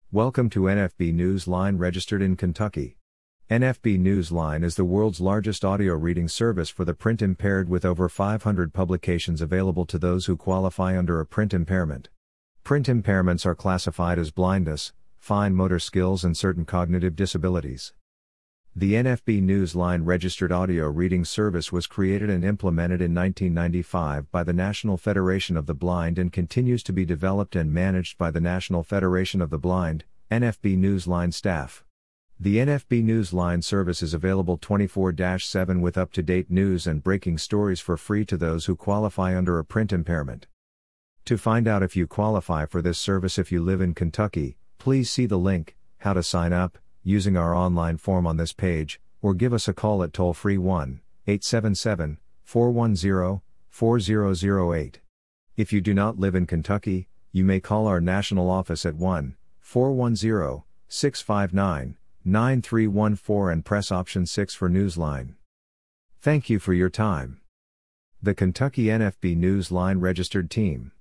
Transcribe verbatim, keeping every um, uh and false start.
Welcome to N F B Newsline registered in Kentucky. N F B Newsline is the world's largest audio reading service for the print impaired with over five hundred publications available to those who qualify under a print impairment. Print impairments are classified as blindness, fine motor skills and certain cognitive disabilities. The N F B Newsline registered audio reading service was created and implemented in nineteen ninety-five by the National Federation of the Blind and continues to be developed and managed by the National Federation of the Blind, N F B Newsline staff. The N F B Newsline service is available twenty-four seven with up-to-date news and breaking stories for free to those who qualify under a print impairment. To find out if you qualify for this service if you live in Kentucky, please see the link, How to Sign Up, using our online form on this page, or give us a call at toll-free one eight seven seven, four one zero, four zero zero eight. If you do not live in Kentucky, you may call our national office at one four one zero, six five nine, nine three one four and press option six for Newsline. Thank you for your time. The Kentucky N F B Newsline Registered Team.